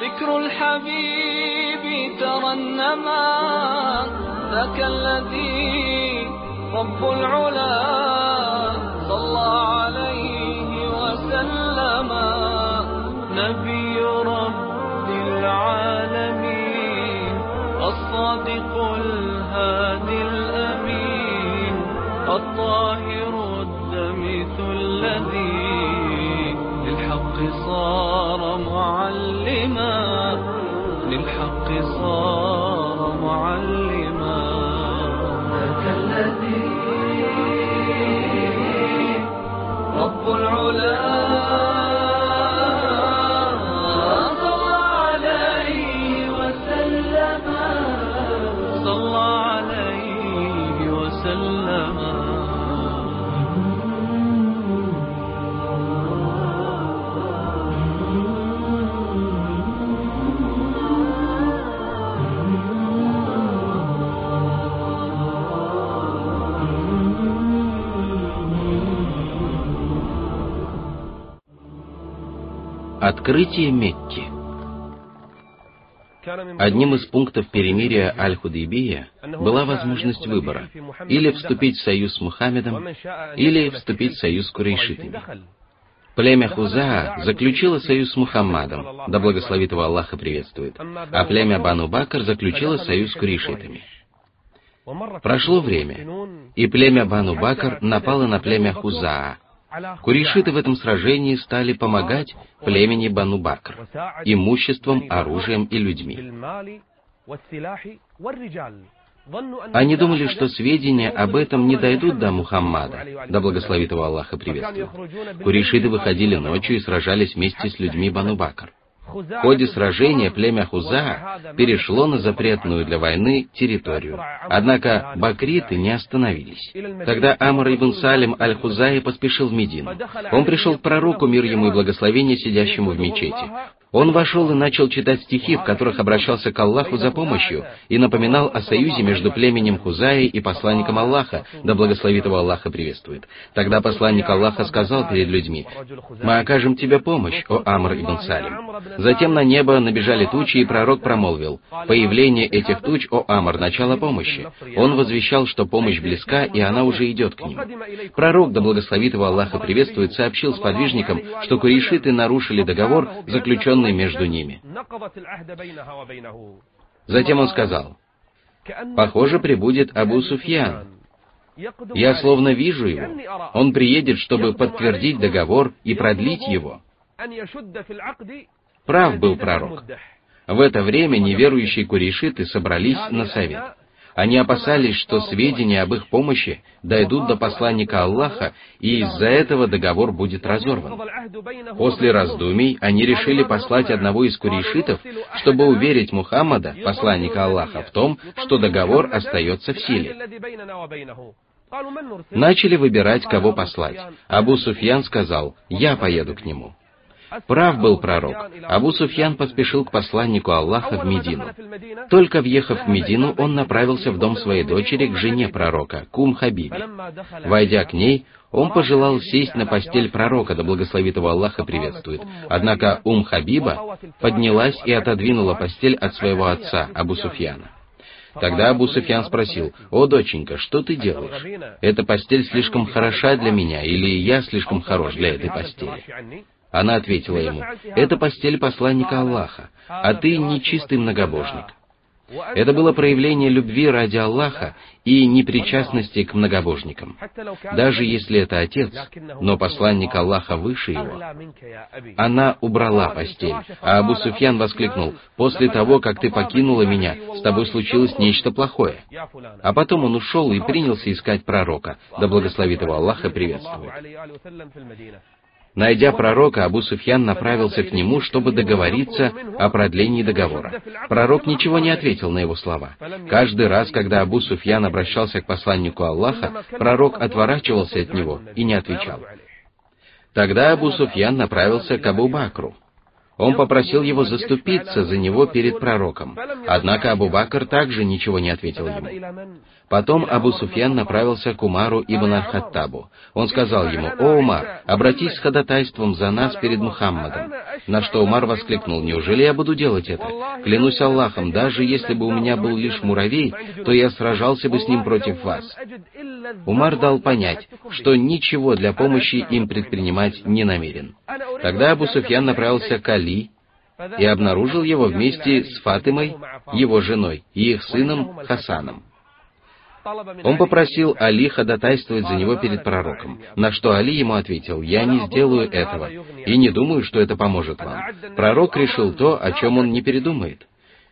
ذكر الحبيب ترنما ذاك الذي رب العلا صلى عليه وسلم نبي رب العالمين الصادق الهادي الأمين الطاهر الدمث الذي للحق صار معلما للحق صار معلما ذاك الذي رب العلا صلى عليه وسلم صلى عليه وسلم. Открытие Мекки. Одним из пунктов перемирия Аль-Худайбия была возможность выбора: или вступить в союз с Мухаммедом, или вступить в союз с курейшитами. Племя Хузаа заключило союз с Мухаммадом, да благословит его Аллах и приветствует, а племя Бану Бакр заключило союз с курейшитами. Прошло время, и племя Бану Бакр напало на племя Хузаа. Курейшиты в этом сражении стали помогать племени Бану Бакр имуществом, оружием и людьми. Они думали, что сведения об этом не дойдут до Мухаммада, да благословит его Аллах и приветствует. Курейшиты выходили ночью и сражались вместе с людьми Бану Бакр. В ходе сражения племя Хузаа перешло на запретную для войны территорию. Однако бакриты не остановились. Тогда Амр ибн Салим аль-Хузаи поспешил в Медину. Он пришел к пророку, мир ему и благословение, сидящему в мечети. Он вошел и начал читать стихи, в которых обращался к Аллаху за помощью и напоминал о союзе между племенем Хузаи и посланником Аллаха, да благословит его Аллах и приветствует. Тогда посланник Аллаха сказал перед людьми: «Мы окажем тебе помощь, о Амр ибн Салим». Затем на небо набежали тучи, и пророк промолвил: «Появление этих туч, о Амр, начало помощи». Он возвещал, что помощь близка, и она уже идет к ним. Пророк, да благословит его Аллах и приветствует, сообщил сподвижникам, что курейшиты нарушили договор, заключенный между ними. Затем он сказал: «Похоже, прибудет Абу Суфьян. Я словно вижу его. Он приедет, чтобы подтвердить договор и продлить его». Прав был пророк. В это время неверующие курейшиты собрались на совет. Они опасались, что сведения об их помощи дойдут до посланника Аллаха, и из-за этого договор будет разорван. После раздумий они решили послать одного из курейшитов, чтобы уверить Мухаммада, посланника Аллаха, в том, что договор остается в силе. Начали выбирать, кого послать. Абу Суфьян сказал: «Я поеду к нему». Прав был пророк. Абу Суфьян поспешил к посланнику Аллаха в Медину. Только въехав в Медину, он направился в дом своей дочери к жене пророка, к Хабибе. Войдя к ней, он пожелал сесть на постель пророка, да благословит его Аллах и приветствует. Однако Хабиба поднялась и отодвинула постель от своего отца, Абу Суфьяна. Тогда Абу Суфьян спросил: «О, доченька, что ты делаешь? Эта постель слишком хороша для меня, или я слишком хорош для этой постели?» Она ответила ему: «Это постель посланника Аллаха, а ты нечистый многобожник». Это было проявление любви ради Аллаха и непричастности к многобожникам. Даже если это отец, но посланник Аллаха выше его. Она убрала постель, а Абу Суфьян воскликнул: «После того, как ты покинула меня, с тобой случилось нечто плохое». А потом он ушел и принялся искать пророка, да благословит его Аллах и приветствует. Найдя пророка, Абу Суфьян направился к нему, чтобы договориться о продлении договора. Пророк ничего не ответил на его слова. Каждый раз, когда Абу Суфьян обращался к посланнику Аллаха, пророк отворачивался от него и не отвечал. Тогда Абу Суфьян направился к Абу Бакру. Он попросил его заступиться за него перед пророком. Однако Абу Бакр также ничего не ответил ему. Потом Абу Суфьян направился к Умару ибн аль-Хаттабу. Он сказал ему: «О, Умар, обратись с ходатайством за нас перед Мухаммадом». На что Умар воскликнул: «Неужели я буду делать это? Клянусь Аллахом, даже если бы у меня был лишь муравей, то я сражался бы с ним против вас». Умар дал понять, что ничего для помощи им предпринимать не намерен. Тогда Абу Суфьян направился к Али и обнаружил его вместе с Фатимой, его женой, и их сыном Хасаном. Он попросил Али ходатайствовать за него перед пророком, на что Али ему ответил: «Я не сделаю этого, и не думаю, что это поможет вам». Пророк решил то, о чем он не передумает.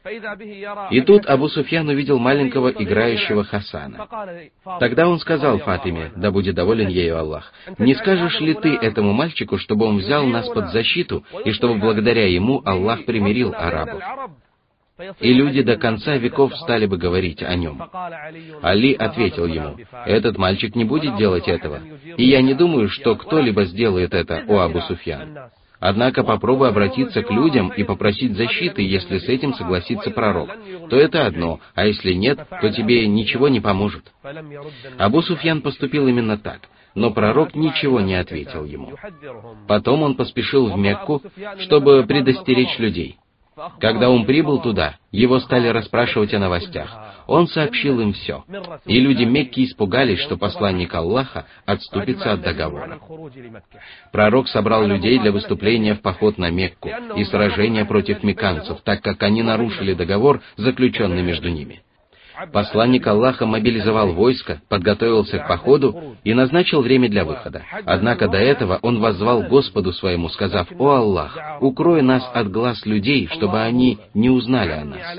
И тут Абу Суфьян увидел маленького играющего Хасана. Тогда он сказал Фатиме, да будет доволен ею Аллах: «Не скажешь ли ты этому мальчику, чтобы он взял нас под защиту, и чтобы благодаря ему Аллах примирил арабов? И люди до конца веков стали бы говорить о нем». Али ответил ему: «Этот мальчик не будет делать этого, и я не думаю, что кто-либо сделает это, о Абу Суфьян. Однако попробуй обратиться к людям и попросить защиты, если с этим согласится пророк. То это одно, а если нет, то тебе ничего не поможет». Абу Суфьян поступил именно так, но пророк ничего не ответил ему. Потом он поспешил в Мекку, чтобы предостеречь людей. Когда он прибыл туда, его стали расспрашивать о новостях. Он сообщил им все. И люди Мекки испугались, что посланник Аллаха отступится от договора. Пророк собрал людей для выступления в поход на Мекку и сражения против мекканцев, так как они нарушили договор, заключенный между ними. Посланник Аллаха мобилизовал войско, подготовился к походу и назначил время для выхода. Однако до этого он воззвал Господу своему, сказав: «О Аллах, укрой нас от глаз людей, чтобы они не узнали о нас».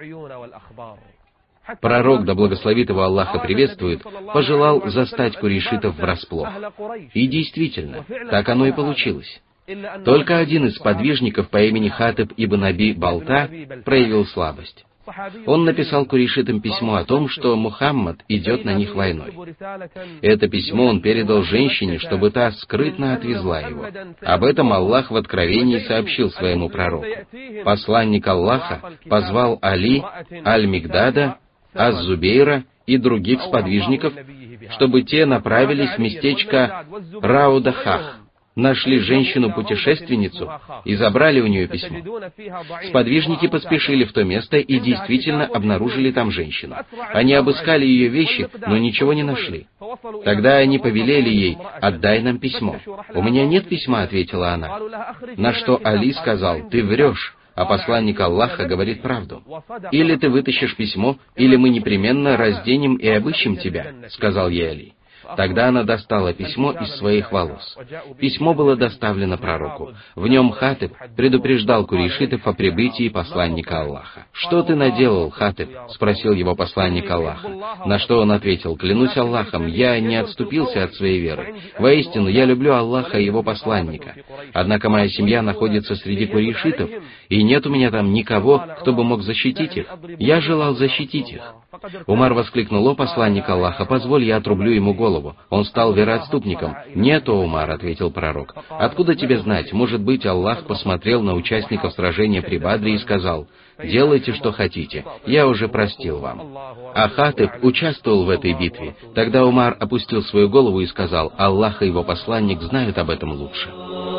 Пророк, да благословит его Аллах и приветствует, пожелал застать курейшитов врасплох. И действительно, так оно и получилось. Только один из подвижников по имени Хатиб ибн Аби Балта проявил слабость. Он написал курейшитам письмо о том, что Мухаммад идет на них войной. Это письмо он передал женщине, чтобы та скрытно отвезла его. Об этом Аллах в Откровении сообщил своему пророку. Посланник Аллаха позвал Али, Аль-Мигдада, Аз-Зубейра и других сподвижников, чтобы те направились в местечко Раудахах, нашли женщину-путешественницу и забрали у нее письмо. Сподвижники поспешили в то место и действительно обнаружили там женщину. Они обыскали ее вещи, но ничего не нашли. Тогда они повелели ей: «Отдай нам письмо». «У меня нет письма», — ответила она. На что Али сказал: «Ты врешь, а посланник Аллаха говорит правду. Или ты вытащишь письмо, или мы непременно разденем и обыщем тебя», — сказал ей Али. Тогда она достала письмо из своих волос. Письмо было доставлено пророку. В нем Хатиб предупреждал курейшитов о прибытии посланника Аллаха. «Что ты наделал, Хатиб?» — спросил его посланник Аллаха. На что он ответил: «Клянусь Аллахом, я не отступился от своей веры. Воистину, я люблю Аллаха и его посланника. Однако моя семья находится среди курейшитов, и нет у меня там никого, кто бы мог защитить их. Я желал защитить их». Умар воскликнул: «О посланник Аллаха, позволь, я отрублю ему голову. Он стал вероотступником». «Нет, о Умар», — ответил пророк. «Откуда тебе знать? Может быть, Аллах посмотрел на участников сражения при Бадре и сказал: делайте, что хотите, я уже простил вам». А Хатиб участвовал в этой битве. Тогда Умар опустил свою голову и сказал: «Аллах и его посланник знают об этом лучше».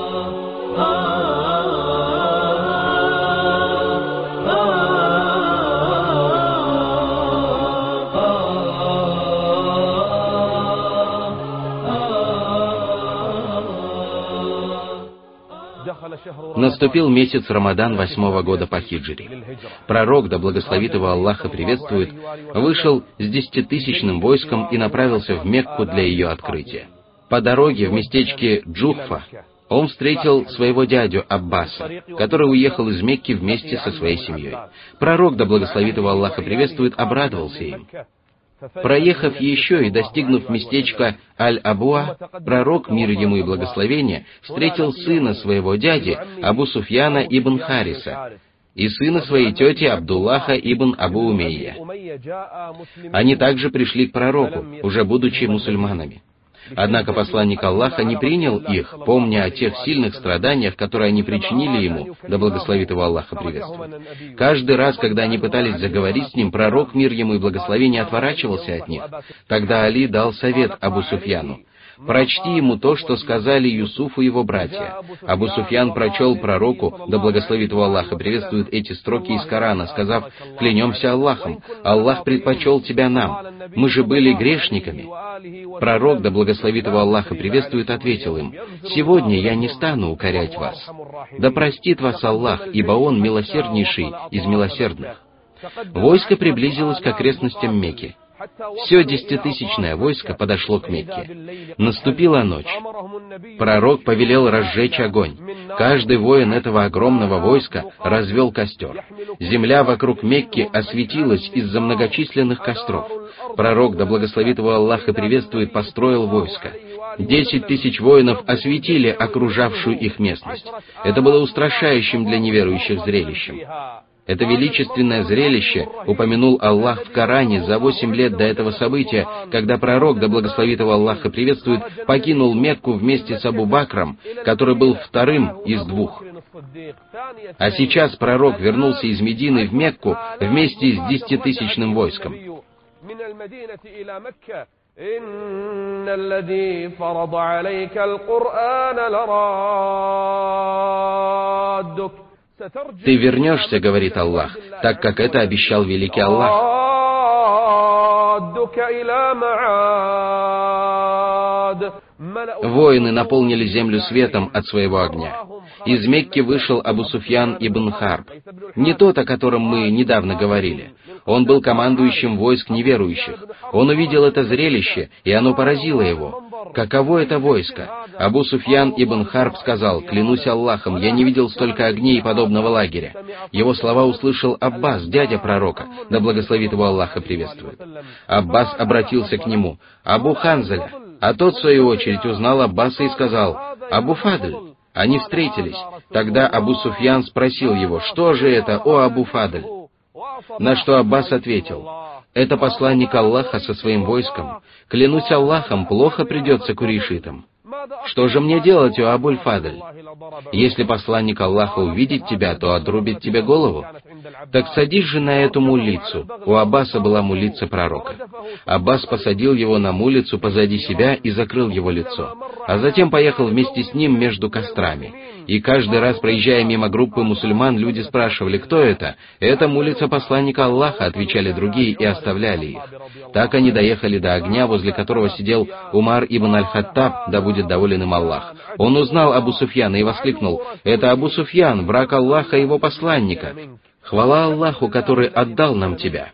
Наступил месяц Рамадан 8-го года по хиджре. Пророк, да благословит его Аллах и приветствует, вышел с 10-тысячным войском и направился в Мекку для ее открытия. По дороге в местечке Джухфа он встретил своего дядю Аббаса, который уехал из Мекки вместе со своей семьей. Пророк, да благословит его Аллах и приветствует, обрадовался им. Проехав еще и достигнув местечка Аль-Абуа, пророк, мир ему и благословение, встретил сына своего дяди Абу Суфьяна ибн Хариса и сына своей тети Абдуллаха ибн Абу Умейя. Они также пришли к пророку, уже будучи мусульманами. Однако посланник Аллаха не принял их, помня о тех сильных страданиях, которые они причинили ему, да благословит его Аллах и приветствует. Каждый раз, когда они пытались заговорить с ним, пророк, мир ему и благословение, отворачивался от них. Тогда Али дал совет Абу Суфьяну: «Прочти ему то, что сказали Юсуфу его братья». Абу Суфьян прочел пророку, да благословит его Аллах и приветствует, эти строки из Корана, сказав: «Клянемся Аллахом, Аллах предпочел тебя нам, мы же были грешниками». Пророк, да благословит его Аллах и приветствует, ответил им: «Сегодня я не стану укорять вас. Да простит вас Аллах, ибо Он милосерднейший из милосердных». Войско приблизилось к окрестностям Мекки. Все 10-тысячное войско подошло к Мекке. Наступила ночь. Пророк повелел разжечь огонь. Каждый воин этого огромного войска развел костер. Земля вокруг Мекки осветилась из-за многочисленных костров. Пророк, да благословит его Аллах и приветствует, построил войско. 10 тысяч воинов осветили окружавшую их местность. Это было устрашающим для неверующих зрелищем. Это величественное зрелище упомянул Аллах в Коране за 8 лет до этого события, когда пророк, да благословит его Аллах и приветствует, покинул Мекку вместе с Абу Бакром, который был вторым из двух. А сейчас пророк вернулся из Медины в Мекку вместе с 10-тысячным войском. «Ты вернешься, — говорит Аллах, — так как это обещал великий Аллах». Воины наполнили землю светом от своего огня. Из Мекки вышел Абу Суфьян ибн Харб, не тот, о котором мы недавно говорили. Он был командующим войск неверующих. Он увидел это зрелище, и оно поразило его. Каково это войско? Абу Суфьян ибн Харб сказал: «Клянусь Аллахом, я не видел столько огней подобного лагеря». Его слова услышал Аббас, дядя пророка, да благословит его Аллах и приветствует. Аббас обратился к нему: «Абу Ханзаля». А тот, в свою очередь, узнал Аббаса и сказал: «Абу Фадль». Они встретились. Тогда Абу Суфьян спросил его: «Что же это, о Абу Фадль?» На что Аббас ответил: «Это посланник Аллаха со своим войском. Клянусь Аллахом, плохо придется курейшитам. Что же мне делать, о Абуль Фадль? Если посланник Аллаха увидит тебя, то отрубит тебе голову. Так садись же на эту мулицу». У Аббаса была мулица пророка. Аббас посадил его на мулицу позади себя и закрыл его лицо, а затем поехал вместе с ним между кострами. И каждый раз, проезжая мимо группы мусульман, люди спрашивали: «Кто это?» «Это мулица посланника Аллаха», — отвечали другие и оставляли их. Так они доехали до огня, возле которого сидел Умар ибн аль-Хаттаб, да будет доволен им Аллах. Он узнал Абу Суфьяна и воскликнул: «Это Абу Суфьян, враг Аллаха и его посланника. Хвала Аллаху, который отдал нам тебя».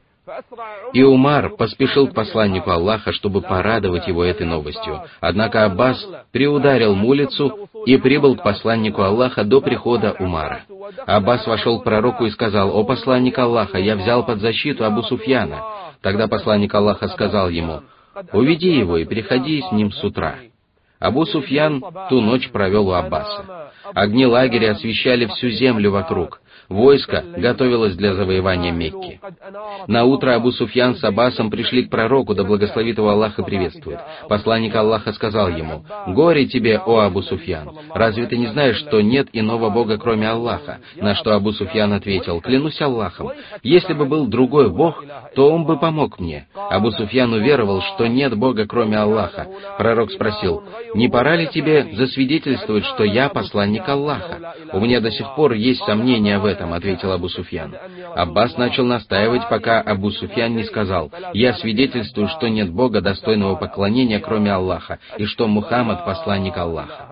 И Умар поспешил к посланнику Аллаха, чтобы порадовать его этой новостью. Однако Аббас приударил мулицу и прибыл к посланнику Аллаха до прихода Умара. Аббас вошел к пророку и сказал: «О посланник Аллаха, я взял под защиту Абу Суфьяна». Тогда посланник Аллаха сказал ему: «Уведи его и приходи с ним с утра». Абу Суфьян ту ночь провел у Аббаса. Огни лагеря освещали всю землю вокруг. Войско готовилось для завоевания Мекки. На утро Абу Суфьян с Аббасом пришли к пророку, да благословит его Аллах и приветствует. Посланник Аллаха сказал ему: «Горе тебе, о Абу Суфьян! Разве ты не знаешь, что нет иного Бога, кроме Аллаха?» На что Абу Суфьян ответил: «Клянусь Аллахом, если бы был другой Бог, то он бы помог мне». Абу Суфьян уверовал, что нет Бога, кроме Аллаха. Пророк спросил: «Не пора ли тебе засвидетельствовать, что я посланник Аллаха?» «У меня до сих пор есть сомнения в этом», — ответил Абу Суфьян. Аббас начал настаивать, пока Абу Суфьян не сказал: «Я свидетельствую, что нет Бога, достойного поклонения, кроме Аллаха, и что Мухаммад — посланник Аллаха».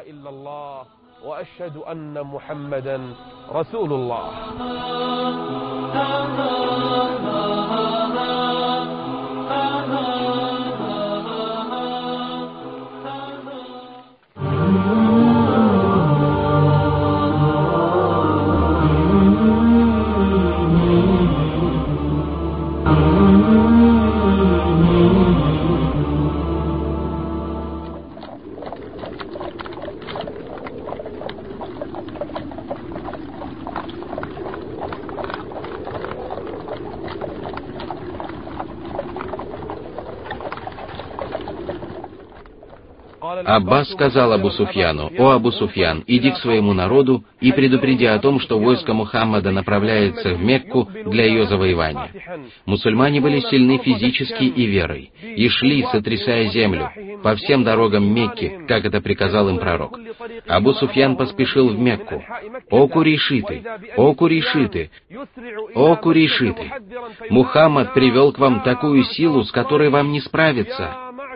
Аббас сказал Абу Суфьяну: «О Абу Суфьян, иди к своему народу и предупреди о том, что войско Мухаммада направляется в Мекку для ее завоевания». Мусульмане были сильны физически и верой, и шли, сотрясая землю, по всем дорогам Мекки, как это приказал им пророк. Абу Суфьян поспешил в Мекку. «О курейшиты! О курейшиты! О курейшиты! Мухаммад привел к вам такую силу, с которой вам не справиться».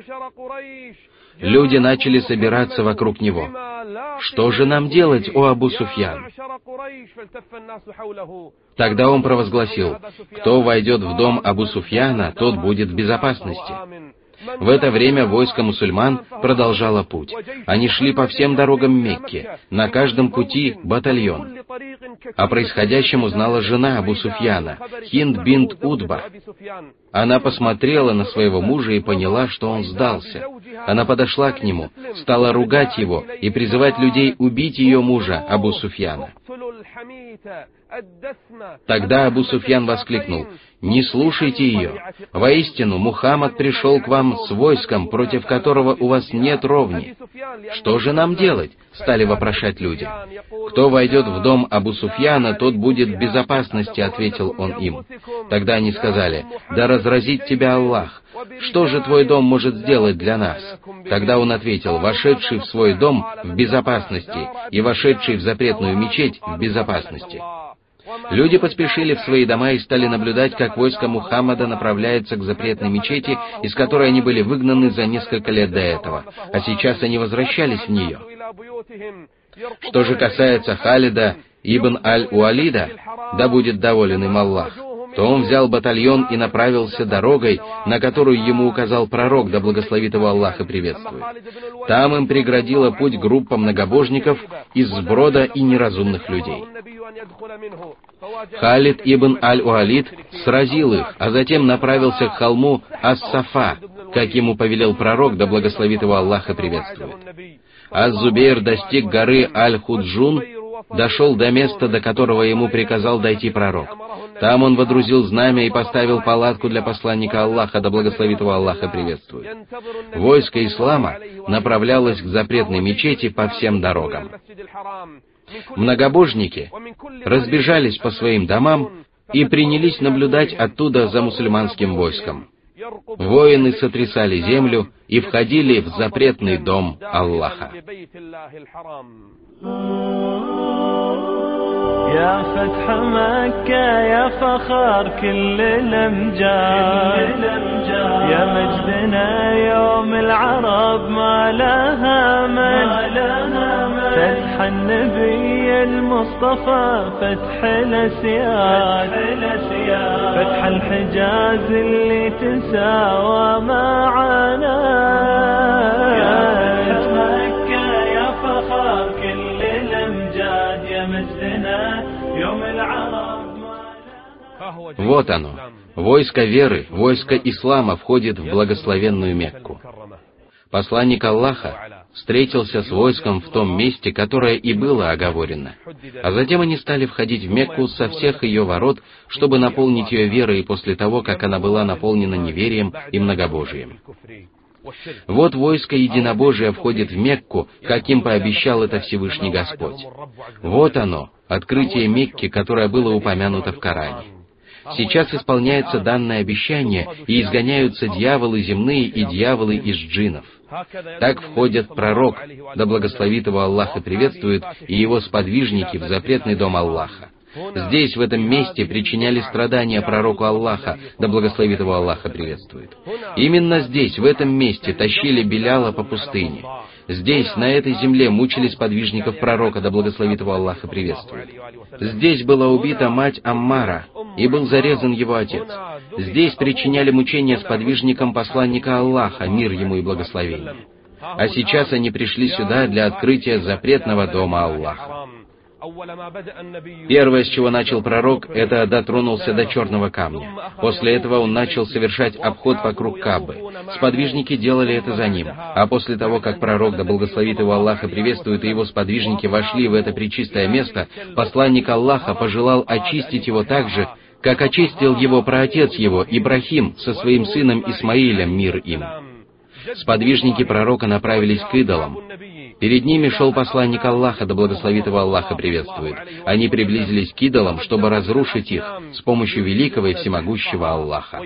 Люди начали собираться вокруг него. «Что же нам делать, о Абу Суфьян?» Тогда он провозгласил: «Кто войдет в дом Абу Суфьяна, тот будет в безопасности». В это время войско мусульман продолжало путь. Они шли по всем дорогам Мекки, на каждом пути батальон. О происходящем узнала жена Абу Суфьяна, Хинд бинт Утба. Она посмотрела на своего мужа и поняла, что он сдался. Она подошла к нему, стала ругать его и призывать людей убить ее мужа, Абу Суфьяна. Тогда Абу Суфьян воскликнул: «Не слушайте ее. Воистину, Мухаммад пришел к вам с войском, против которого у вас нет ровни. Что же нам делать?» — стали вопрошать люди. «Кто войдет в дом Абу Суфьяна, тот будет в безопасности», — ответил он им. Тогда они сказали: «Да разразит тебя Аллах! Что же твой дом может сделать для нас?» Тогда он ответил: «Вошедший в свой дом в безопасности и вошедший в запретную мечеть в безопасности». Люди поспешили в свои дома и стали наблюдать, как войско Мухаммада направляется к запретной мечети, из которой они были выгнаны за несколько лет до этого, а сейчас они возвращались в нее. Что же касается Халида ибн Аль-Уалида, да будет доволен им Аллах, то он взял батальон и направился дорогой, на которую ему указал пророк, да благословит его Аллах и приветствует. Там им преградила путь группа многобожников из сброда и неразумных людей. Халид ибн Аль-Уалид сразил их, а затем направился к холму Ас-Сафа, как ему повелел пророк, да благословит его Аллах и приветствует. Аз-Зубейр достиг горы Аль-Худжун, дошел до места, до которого ему приказал дойти пророк. Там он водрузил знамя и поставил палатку для посланника Аллаха, да благословит его Аллах и приветствует. Войско ислама направлялось к запретной мечети по всем дорогам. Многобожники разбежались по своим домам и принялись наблюдать оттуда за мусульманским войском. Воины сотрясали землю и входили в запретный дом Аллаха. يا فتح مكة يا فخر كل الأمجاد يا مجدنا يوم العرب ما لها من فتح النبي المصطفى فتح الأسياد فتح الحجاز اللي تساوى معنا يا فتح مكة يا فخر كل الأمجاد يا مجدنا Вот оно, войско веры, войско ислама входит в благословенную Мекку. Посланник Аллаха встретился с войском в том месте, которое и было оговорено. А затем они стали входить в Мекку со всех ее ворот, чтобы наполнить ее верой после того, как она была наполнена неверием и многобожием. Вот войско единобожия входит в Мекку, как им пообещал это Всевышний Господь. Вот оно, открытие Мекки, которое было упомянуто в Коране. Сейчас исполняется данное обещание, и изгоняются дьяволы земные и дьяволы из джиннов. Так входят пророк, да благословит его Аллах и приветствует, и его сподвижники в запретный дом Аллаха. Здесь, в этом месте, причиняли страдания пророку Аллаха, да благословит его Аллах и приветствует. Именно здесь, в этом месте, тащили Биляла по пустыне. Здесь, на этой земле, мучили сподвижников пророка, да благословит его Аллах и приветствует. Здесь была убита мать Аммара, и был зарезан его отец. Здесь причиняли мучения сподвижникам посланника Аллаха, мир ему и благословение. А сейчас они пришли сюда для открытия запретного дома Аллаха. Первое, с чего начал пророк, это дотронулся до черного камня. После этого он начал совершать обход вокруг Каабы. Сподвижники делали это за ним. А после того, как пророк, да благословит его Аллах и приветствует, и его сподвижники вошли в это пречистое место, посланник Аллаха пожелал очистить его так же, как очистил его праотец его, Ибрахим, со своим сыном Исмаилем, мир им. Сподвижники пророка направились к идолам. Перед ними шел посланник Аллаха, да благословит его Аллах и приветствует. Они приблизились к идолам, чтобы разрушить их с помощью великого и всемогущего Аллаха.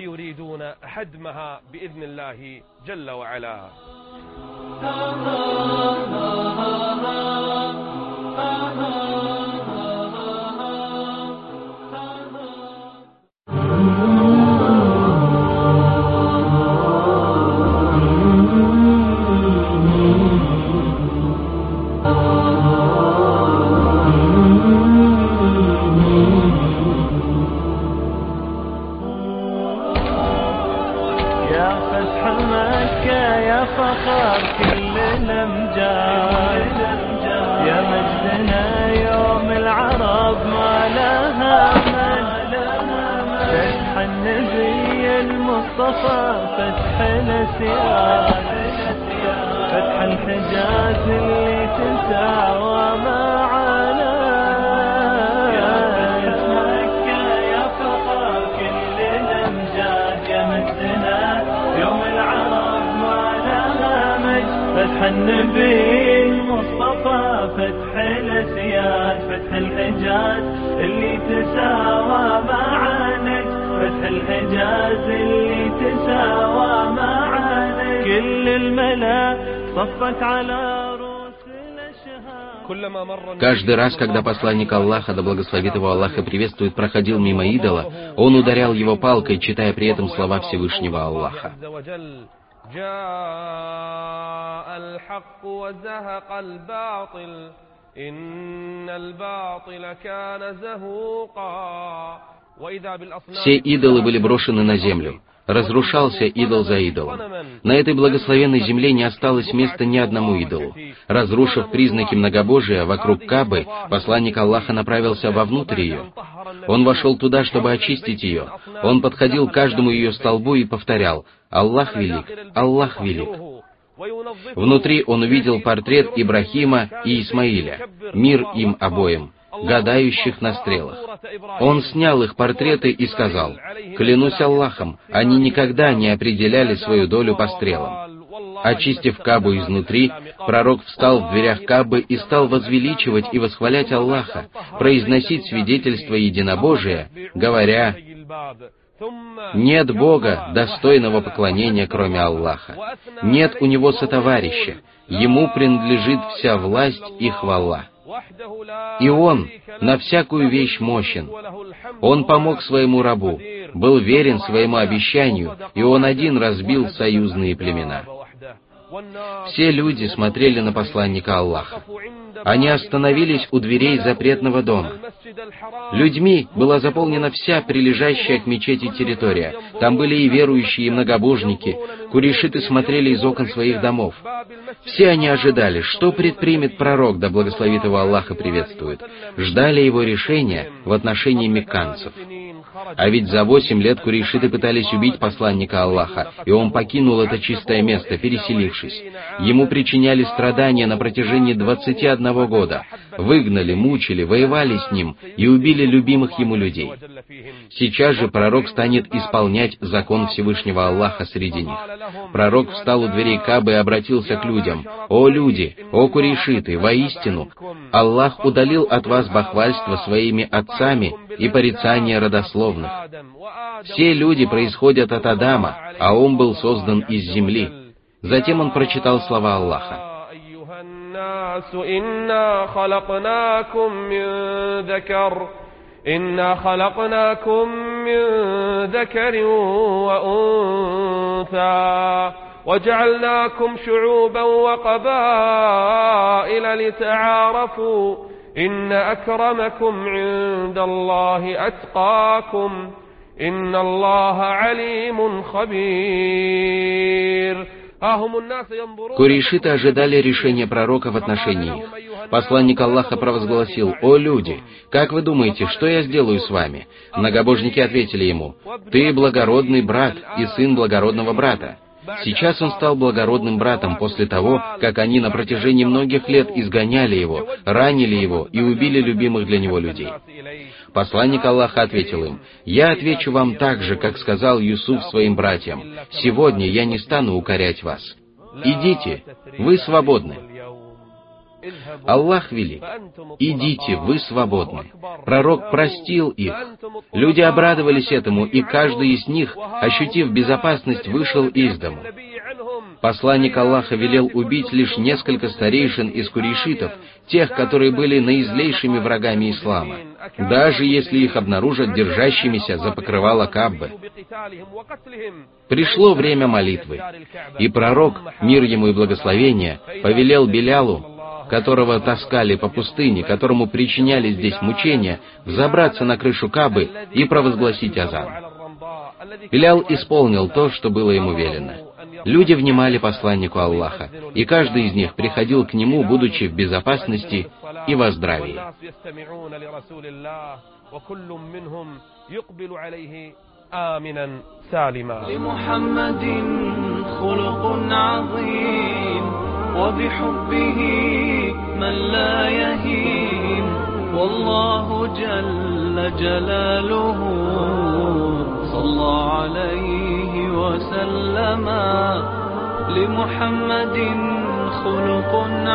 فخر كل الأمجاد يا مجدنا يوم العرب ما لها مجد فتح النبي المصطفى فتح الأسياد فتح الحجاز اللي تساوى معنا يا فتح مكة يا فخر كل الأمجاد يا مجدنا يوم العرب فتح النبي المصطفى فتح الأسياد فتح الحجاز اللي تساوى معانا فتح الحجاز اللي تساوى معانا كل الملا صفت على رؤوس الأشهاد. Каждый раз, когда посланник Аллаха, да благословит его Аллах и приветствует, проходил мимо идола, он ударял его палкой, читая при этом слова Всевышнего Аллаха. جاء الحق وزهق الباطل إن الباطل كان زهوقا. Все идолы были брошены на землю. Разрушался идол за идолом. На этой благословенной земле не осталось места ни одному идолу. Разрушив признаки многобожия вокруг Каабы, посланник Аллаха направился вовнутрь ее. Он вошел туда, чтобы очистить ее. Он подходил к каждому ее столбу и повторял: «Аллах велик, Аллах велик». Внутри он увидел портрет Ибрахима и Исмаиля, мир им обоим, гадающих на стрелах. Он снял их портреты и сказал: «Клянусь Аллахом, они никогда не определяли свою долю по стрелам». Очистив Каабу изнутри, пророк встал в дверях Каабы и стал возвеличивать и восхвалять Аллаха, произносить свидетельство единобожия, говоря: «Нет Бога, достойного поклонения, кроме Аллаха. Нет у Него сотоварища. Ему принадлежит вся власть и хвала. И Он на всякую вещь мощен. Он помог своему рабу, был верен своему обещанию, и Он один разбил союзные племена». Все люди смотрели на посланника Аллаха. Они остановились у дверей запретного дома. Людьми была заполнена вся прилежащая к мечети территория. Там были и верующие, и многобожники. Курейшиты смотрели из окон своих домов. Все они ожидали, что предпримет пророк, да благословит его Аллах и приветствует. Ждали его решения в отношении мекканцев. А ведь за 8 лет курейшиты пытались убить посланника Аллаха, и он покинул это чистое место, переселившись. Ему причиняли страдания на протяжении 21 года, выгнали, мучили, воевали с ним и убили любимых ему людей. Сейчас же пророк станет исполнять закон Всевышнего Аллаха среди них. Пророк встал у дверей Каабы и обратился к людям: «О люди, о курейшиты, воистину, Аллах удалил от вас бахвальство своими отцами и порицание родословных. Все люди происходят от Адама, а он был создан из земли». Затем он прочитал слова Аллаха: إنا خلقناكم من ذكر وأنثى وجعلناكم شعوبا وقبائل لتعارفوا إن أكرمكم عند الله أتقاكم إن الله عليم خبير. Курейшиты ожидали решения пророка в отношении их. Посланник Аллаха провозгласил: «О люди, как вы думаете, что я сделаю с вами?» Многобожники ответили ему: «Ты благородный брат и сын благородного брата». Сейчас он стал благородным братом после того, как они на протяжении многих лет изгоняли его, ранили его и убили любимых для него людей. Посланник Аллаха ответил им: «Я отвечу вам так же, как сказал Юсуф своим братьям: сегодня я не стану укорять вас». идите, вы свободны. Аллах велик, идите, вы свободны. Пророк простил их. Люди обрадовались этому, и каждый из них, ощутив безопасность, вышел из дому. Посланник Аллаха велел убить лишь несколько старейшин из курейшитов, тех, которые были наизлейшими врагами ислама, даже если их обнаружат держащимися за покрывало Каабы. Пришло время молитвы, и пророк, мир ему и благословение, повелел Билялу, которого таскали по пустыне, которому причиняли здесь мучения, взобраться на крышу Каабы и провозгласить азан. Билял исполнил то, что было ему велено. Люди внимали посланнику Аллаха, и каждый из них приходил к нему, будучи в безопасности и во здравии. وبحبه من لا يهين والله جل جلاله صلى عليه وسلم لمحمد خلق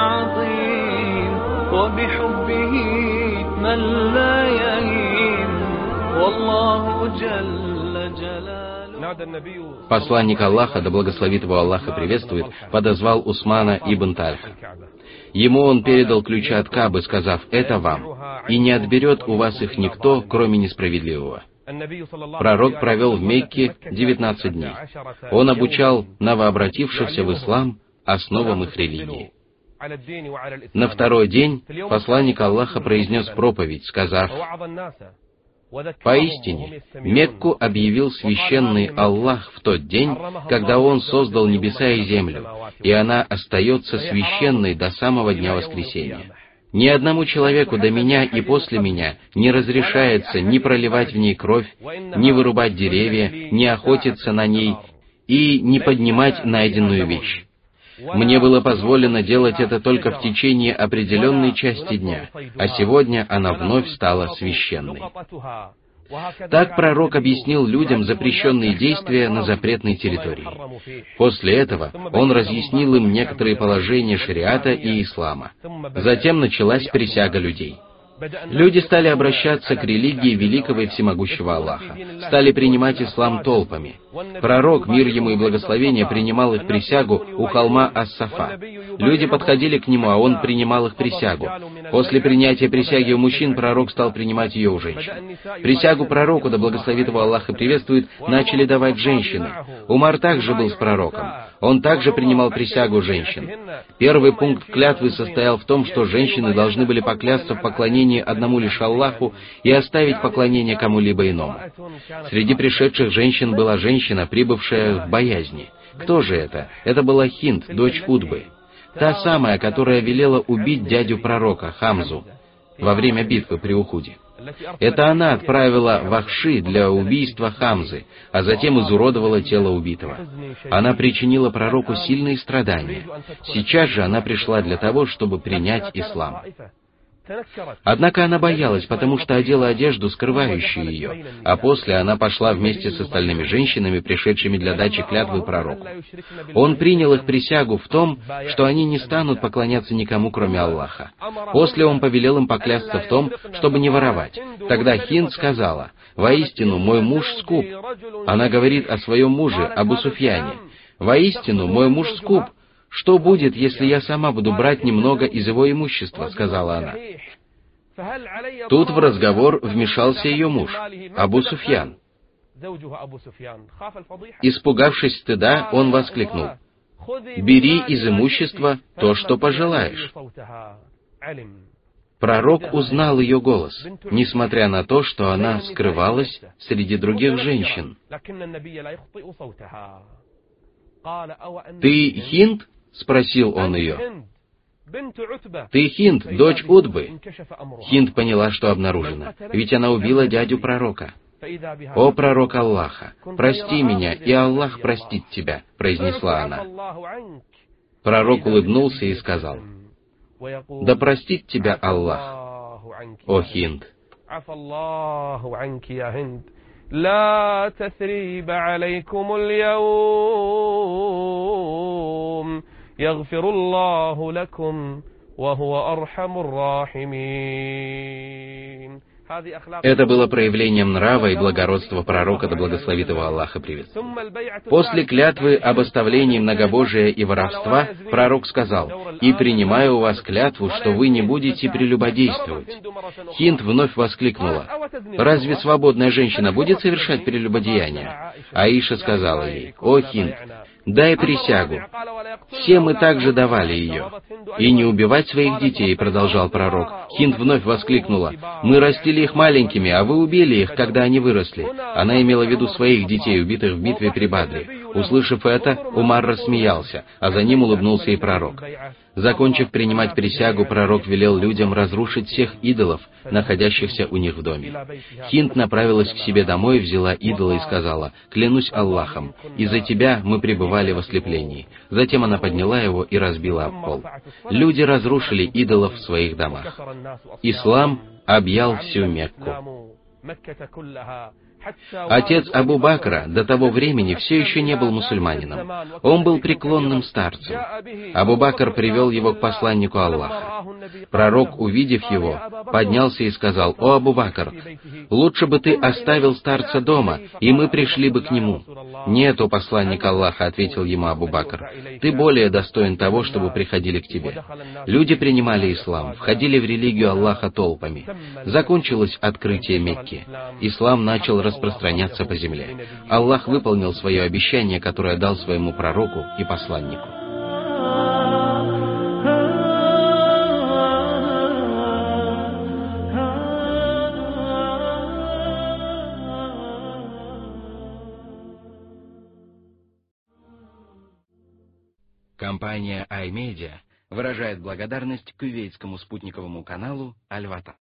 عظيم وبحبه من لا يهين والله جل جلاله. Посланник Аллаха, да благословит его Аллах и приветствует, подозвал Усмана ибн Тальха. Ему он передал ключи от Каабы, сказав: «Это вам, и не отберет у вас их никто, кроме несправедливого». Пророк провел в Мекке 19 дней. Он обучал новообратившихся в ислам основам их религии. На второй день посланник Аллаха произнес проповедь, сказав: «Поистине, Мекку объявил священный Аллах в тот день, когда Он создал небеса и землю, и она остается священной до самого дня воскресения. Ни одному человеку до меня и после меня не разрешается ни проливать в ней кровь, ни вырубать деревья, ни охотиться на ней и не поднимать найденную вещь. Мне было позволено делать это только в течение определенной части дня, а сегодня она вновь стала священной». Так пророк объяснил людям запрещенные действия на запретной территории. После этого он разъяснил им некоторые положения шариата и ислама. Затем началась присяга людей. Люди стали обращаться к религии великого и всемогущего Аллаха, стали принимать ислам толпами. Пророк, мир ему и благословение, принимал их присягу у холма Ас-Сафа. Люди подходили к нему, а он принимал их присягу. После принятия присяги у мужчин пророк стал принимать ее у женщин. Присягу пророку, да благословит его Аллах и приветствует, начали давать женщины. Умар также был с пророком. Он также принимал присягу женщин. Первый пункт клятвы состоял в том, что женщины должны были поклясться в поклонении одному лишь Аллаху и оставить поклонение кому-либо иному. Среди пришедших женщин была женщина, прибывшая в боязни. Кто же это? Это была Хинд, дочь Утбы. Та самая, которая велела убить дядю пророка, Хамзу, во время битвы при Ухуде. Это она отправила Вахши для убийства Хамзы, а затем изуродовала тело убитого. Она причинила пророку сильные страдания. Сейчас же она пришла для того, чтобы принять ислам. Однако она боялась, потому что одела одежду, скрывающую ее, а после она пошла вместе с остальными женщинами, пришедшими для дачи клятвы пророку. Он принял их присягу в том, что они не станут поклоняться никому, кроме Аллаха. После он повелел им поклясться в том, чтобы не воровать. Тогда Хинд сказала: «Воистину, мой муж скуп». Она говорит о своем муже, Абу Суфьяне: «Воистину, мой муж скуп. Что будет, если я сама буду брать немного из его имущества?» — сказала она. Тут в разговор вмешался ее муж, Абу Суфьян. Испугавшись стыда, он воскликнул: «Бери из имущества то, что пожелаешь». Пророк узнал ее голос, несмотря на то, что она скрывалась среди других женщин. «Ты Хинд?» — спросил он ее. «Ты Хинд, дочь Утбы». Хинд поняла, что обнаружена, ведь она убила дядю пророка. «О пророк Аллаха, прости меня, и Аллах простит тебя», — произнесла она. Пророк улыбнулся и сказал: «Да простит тебя Аллах, о Хинд». لا تثريب عليكم اليوم يغفر الله لكم وهو أرحم الراحمين. Это было проявлением нрава и благородства пророка, да благословит его Аллах и приветствует. После клятвы об оставлении многобожия и воровства, пророк сказал: «И принимаю у вас клятву, что вы не будете прелюбодействовать». Хинд вновь воскликнула: «Разве свободная женщина будет совершать прелюбодеяние?» Аиша сказала ей: «О, Хинд, дай присягу». Все мы также давали ее. «И не убивать своих детей», — продолжал пророк. Хинд вновь воскликнула: «Мы растили их маленькими, а вы убили их, когда они выросли». Она имела в виду своих детей, убитых в битве при Бадре. Услышав это, Умар рассмеялся, а за ним улыбнулся и пророк. Закончив принимать присягу, пророк велел людям разрушить всех идолов, находящихся у них в доме. Хинд направилась к себе домой, взяла идола и сказала: «Клянусь Аллахом, из-за тебя мы пребывали в ослеплении». Затем она подняла его и разбила об пол. Люди разрушили идолов в своих домах. Ислам объял всю Мекку. Отец Абу Бакра до того времени все еще не был мусульманином. Он был преклонным старцем. Абу Бакр привел его к посланнику Аллаха. Пророк, увидев его, поднялся и сказал: «О, Абу Бакр, лучше бы ты оставил старца дома, и мы пришли бы к нему». «Нет, о посланник Аллаха», — ответил ему Абу Бакр, — «ты более достоин того, чтобы приходили к тебе». Люди принимали ислам, входили в религию Аллаха толпами. Закончилось открытие Мекки. Ислам начал распространяться по земле. Аллах выполнил свое обещание, которое дал своему пророку и посланнику. Компания iMedia выражает благодарность кувейтскому спутниковому каналу Аль-Ватан.